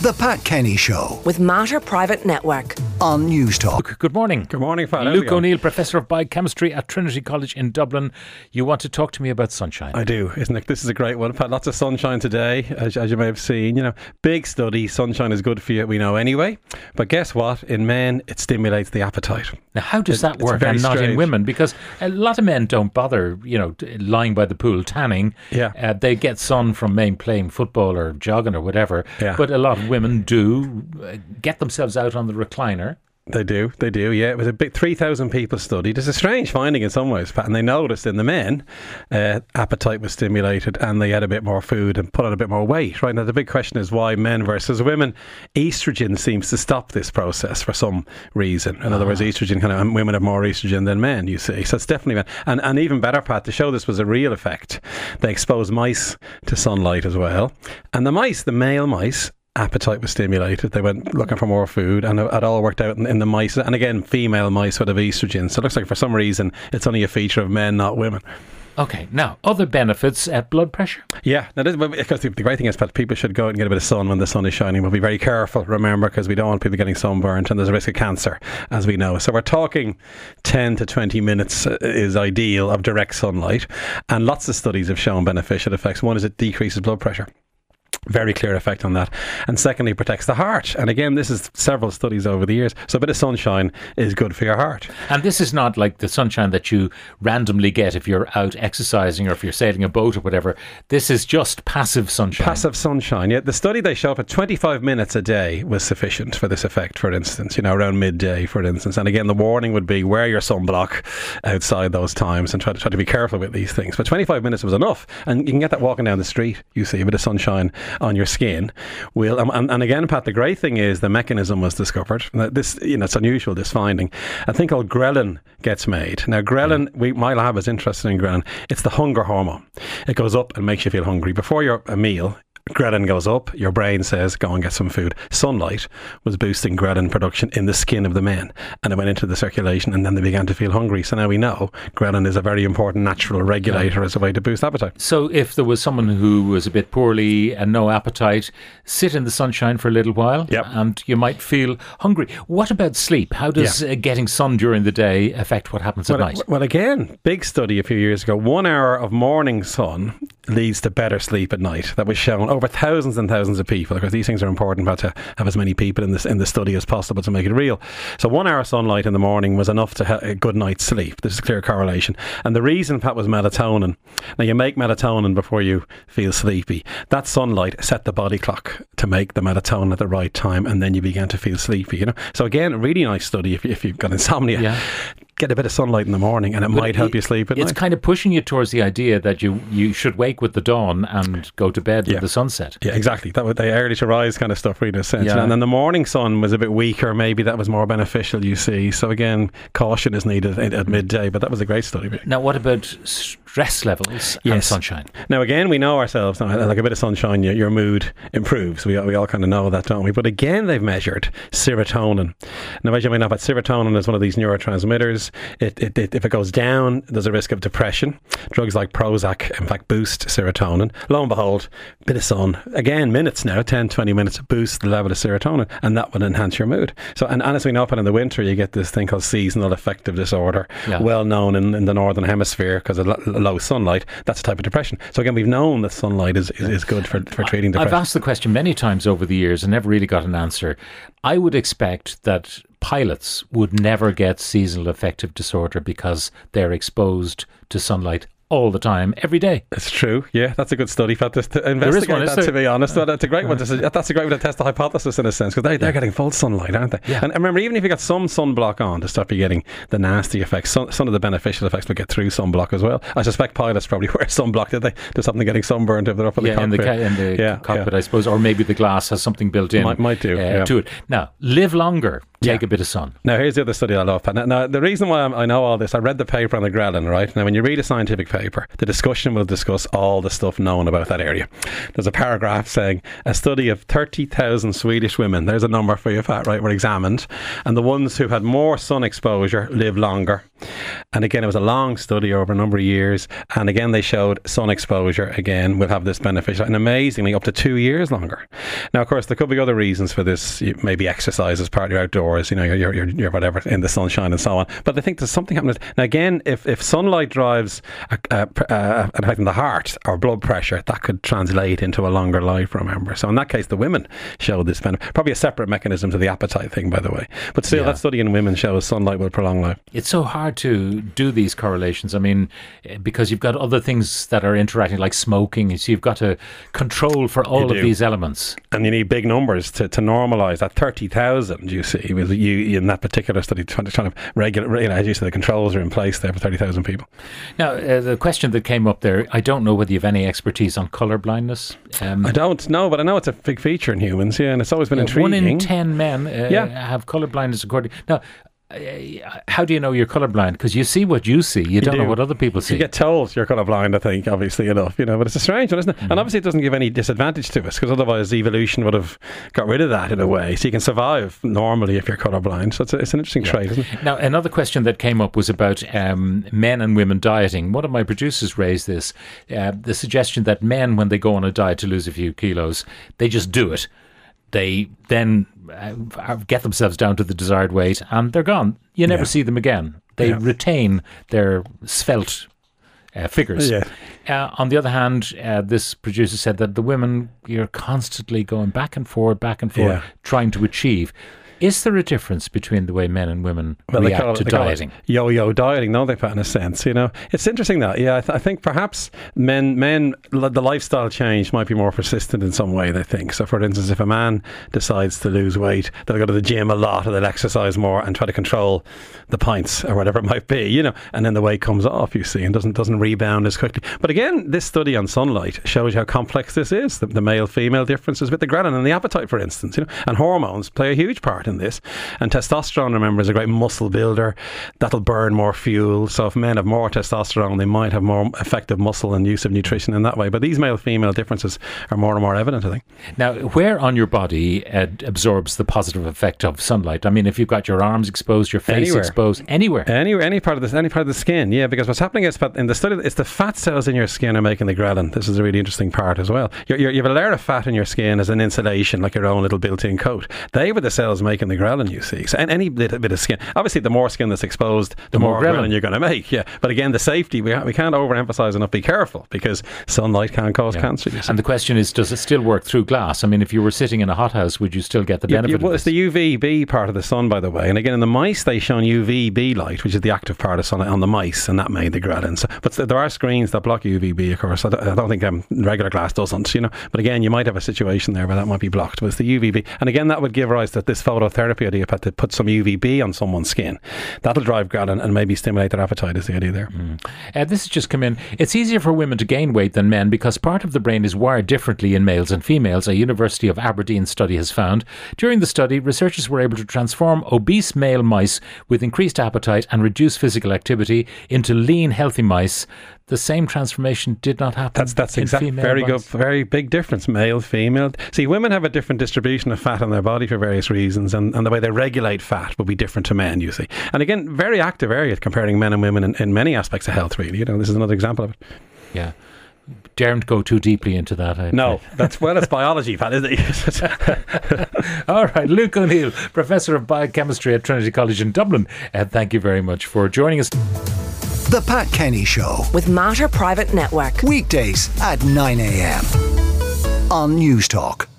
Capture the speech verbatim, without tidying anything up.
The Pat Kenny Show with Mater Private Network on Newstalk. Good morning. Good morning, Pat. Luke O'Neill, Professor of Biochemistry at Trinity College in Dublin. You want to talk to me about sunshine? I do, isn't it? This is a great one, Pat. Lots of sunshine today, as, as you may have seen. You know, big study, sunshine is good for you, we know anyway. But guess what? In men, it stimulates the appetite. Now, how does it, that work and not strange. in women? Because a lot of men don't bother, you know, lying by the pool tanning. Yeah. Uh, they get sun from maybe playing football or jogging or whatever. Yeah. But a lot of women do uh, get themselves out on the recliner. They do, they do, yeah. It was a big three thousand people studied. It's a strange finding in some ways, Pat, and they noticed in the men, uh, appetite was stimulated and they had a bit more food and put on a bit more weight, right? Now, the big question is why men versus women. Estrogen seems to stop this process for some reason. In uh-huh. other words, estrogen, kind of, and women have more estrogen than men, you see. So it's definitely men. And, and even better, Pat, to show this was a real effect, they exposed mice to sunlight as well. And the mice, the male mice, appetite was stimulated. They went looking for more food, and it all worked out in, in the mice. And again, female mice would have estrogen. So it looks like for some reason it's only a feature of men, not women. Okay, now, other benefits, uh, blood pressure? Yeah, now this, because the great thing is, Pat, people should go out and get a bit of sun when the sun is shining, but be very careful, remember, because we don't want people getting sunburnt and there's a risk of cancer, as we know. So we're talking ten to twenty minutes is ideal of direct sunlight, and lots of studies have shown beneficial effects. One is it decreases blood pressure. Very clear effect on that. And secondly, protects the heart. And again, this is several studies over the years. So a bit of sunshine is good for your heart. And this is not like the sunshine that you randomly get if you're out exercising or if you're sailing a boat or whatever. This is just passive sunshine. Passive sunshine, yeah. The study they show for twenty-five minutes a day was sufficient for this effect, for instance, you know, around midday, for instance. And again, the warning would be wear your sunblock outside those times and try to, try to be careful with these things. But twenty-five minutes was enough. And you can get that walking down the street, you see, a bit of sunshine on your skin will and, and again, Pat, the great thing is the mechanism was discovered. This, you know, it's unusual, this finding. A thing called ghrelin gets made. Now ghrelin, we, my lab is interested in ghrelin. It's the hunger hormone. It goes up and makes you feel hungry before your a meal. Ghrelin goes up, your brain says go and get some food. Sunlight was boosting ghrelin production in the skin of the men, and it went into the circulation, and then they began to feel hungry. So now we know ghrelin is a very important natural regulator yeah. as a way to boost appetite. So if there was someone who was a bit poorly and no appetite, sit in the sunshine for a little while yep. and you might feel hungry. What about sleep? How does yeah. uh, getting sun during the day affect what happens well, at night? Well, again, big study a few years ago, one hour of morning sun leads to better sleep at night. That was shown over thousands and thousands of people, because these things are important, but to have as many people in this in the study as possible to make it real. So one hour of sunlight in the morning was enough to have a good night's sleep. This is a clear correlation. And the reason, Pat, was melatonin. Now, you make melatonin before you feel sleepy. That sunlight set the body clock to make the melatonin at the right time, and then you began to feel sleepy, you know. So again, a really nice study if, if you've got insomnia. Yeah. Get a bit of sunlight in the morning and it but might help it, you sleep at it's night. It's kind of pushing you towards the idea that you, you should wake with the dawn and go to bed yeah. with the sunset. Yeah, exactly. That was the early to rise kind of stuff, really, in a sense. Yeah. And then the morning sun was a bit weaker. Maybe that was more beneficial, you see. So again, caution is needed at, at midday, but that was a great study. Really. Now, what about stress levels yes. and sunshine? Now, again, we know ourselves, like a bit of sunshine, your, your mood improves. We, we all kind of know that, don't we? But again, they've measured serotonin. Now, as you may know, but serotonin is one of these neurotransmitters. It, it, it if it goes down, there's a risk of depression. Drugs like Prozac, in fact, boost serotonin. Lo and behold, bit of sun, again, minutes now, ten, twenty minutes, boost the level of serotonin, and that will enhance your mood. So, and, and as we know, in the winter, you get this thing called seasonal affective disorder, yeah. well known in, in the northern hemisphere because of lo- low sunlight. That's a type of depression. So again, we've known that sunlight is, is, is good for, for treating depression. I've asked the question many times over the years and never really got an answer. I would expect that pilots would never get seasonal affective disorder because they're exposed to sunlight all the time, every day. It's true. Yeah, that's a good study, Pat, to investigate one, that, there? to be honest. Uh, that's a great uh, one. To, that's a great way to test the hypothesis in a sense, because they, they're yeah. getting full sunlight, aren't they? Yeah. And remember, even if you got some sunblock on to stop you getting the nasty effects, some, some of the beneficial effects will get through sunblock as well. I suspect pilots probably wear sunblock, did they? There's something getting sunburned if they're up in yeah, the cockpit. In the, ca- in the yeah, cockpit, yeah. I suppose, or maybe the glass has something built in. Might, might do, uh, yeah. to it. Now, live longer. Take yeah. a bit of sun. Now, here's the other study I love, Pat. Now, now, the reason why I'm, I know all this, I read the paper on the ghrelin, right? Now, when you read a scientific paper, the discussion will discuss all the stuff known about that area. There's a paragraph saying a study of thirty thousand Swedish women, there's a number for you, Pat, right, were examined, and the ones who had more sun exposure live longer. And again, it was a long study over a number of years. And again, they showed sun exposure, again, will have this beneficial, and amazingly, up to two years longer. Now, of course, there could be other reasons for this. Maybe exercise as part of your outdoors, you know, your, your, your whatever, in the sunshine and so on. But I think there's something happening. Now, again, if, if sunlight drives a, a, a, an effect on the heart or blood pressure, that could translate into a longer life, remember. So in that case, the women showed this benefit. Probably a separate mechanism to the appetite thing, by the way. But still, yeah. that study in women shows sunlight will prolong life. It's so hard to do these correlations. I mean, because you've got other things that are interacting, like smoking. So you've got to control for all of these elements. And you need big numbers to, to normalise that. thirty thousand, you see, with you in that particular study, trying to, trying to regulate, you know, as you said, the controls are in place there for thirty thousand people. Now, uh, the question that came up there, I don't know whether you have any expertise on colour blindness. Um, I don't know, but I know it's a big feature in humans, yeah, and it's always been yeah, intriguing. One in ten men uh, yeah. have colour blindness, according... Now, how do you know you're colourblind? Because you see what you see, you, you don't do. know what other people see. You get told you're colourblind, I think, obviously enough, you know. But it's a strange one, isn't it? Mm. And obviously, it doesn't give any disadvantage to us, because otherwise, evolution would have got rid of that in a way. So you can survive normally if you're colourblind. So it's, a, it's an interesting yeah. trait, isn't it? Now, another question that came up was about um, men and women dieting. One of my producers raised this, uh, the suggestion that men, when they go on a diet to lose a few kilos, they just do it. They then uh, get themselves down to the desired weight and they're gone. You never yeah. see them again. They yeah. retain their svelte uh, figures. Yeah. Uh, on the other hand, uh, this producer said that the women, you're constantly going back and forward, back and forward, yeah. trying to achieve. Is there a difference between the way men and women well, react it, to dieting? Yo-yo dieting, don't they, Pat, in a sense, you know? It's interesting that, yeah, I, th- I think perhaps men, men, the lifestyle change might be more persistent in some way, they think. So, for instance, if a man decides to lose weight, they'll go to the gym a lot or they'll exercise more and try to control the pints or whatever it might be, you know, and then the weight comes off, you see, and doesn't doesn't rebound as quickly. But again, this study on sunlight shows how complex this is, the, the male-female differences with the ghrelin and the appetite, for instance, you know, and hormones play a huge part in this. And testosterone, remember, is a great muscle builder. That'll burn more fuel. So if men have more testosterone, they might have more effective muscle and use of nutrition in that way. But these male-female differences are more and more evident, I think. Now, where on your body uh, absorbs the positive effect of sunlight? I mean, if you've got your arms exposed, your face anywhere. exposed, anywhere. Anywhere, any part of this, any part of the skin, yeah. Because what's happening is, in the study, it's the fat cells in your skin are making the ghrelin. This is a really interesting part as well. You're, you're, you have a layer of fat in your skin as an insulation, like your own little built-in coat. They were the cells making the ghrelin, you see. So any little bit of skin, obviously the more skin that's exposed, the, the more, more ghrelin you're going to make, yeah. But again, the safety, we, ha- we can't overemphasize enough, be careful, because sunlight can cause yeah. cancer. And the question is, does it still work through glass? I mean, if you were sitting in a hothouse, would you still get the benefit you, you, well, of it's the U V B part of the sun, by the way. And again, in the mice, they shone U V B light, which is the active part of sunlight on the mice, and that made the ghrelin. So, but there are screens that block U V B, of course. I don't, I don't think um, regular glass doesn't, you know. But again, you might have a situation there where that might be blocked. But it's the U V B. And again, that would give rise to this phototherapy idea, to put some U V B on someone's skin. That'll drive ghrelin and maybe stimulate their appetite, is the idea there. Mm. Uh, this has just come in. It's easier for women to gain weight than men because part of the brain is wired differently in males and females, a University of Aberdeen study has found. During the study, researchers were able to transform obese male mice with increased appetite and reduced physical activity into lean, healthy mice. The same transformation did not happen. That's that's in exactly very mice. good, very big difference. Male, female. See, women have a different distribution of fat in their body for various reasons, and, and the way they regulate fat will be different to men. You see, and again, very active area comparing men and women in, in many aspects of health. Really, you know, this is another example of it. Yeah. Daren't go too deeply into that. I'd no, say. That's well, it's biology, Pat, isn't it? All right, Luke O'Neill, Professor of Biochemistry at Trinity College in Dublin. Uh, thank you very much for joining us. The Pat Kenny Show with Mater Private Network. Weekdays at nine a.m. on News Talk.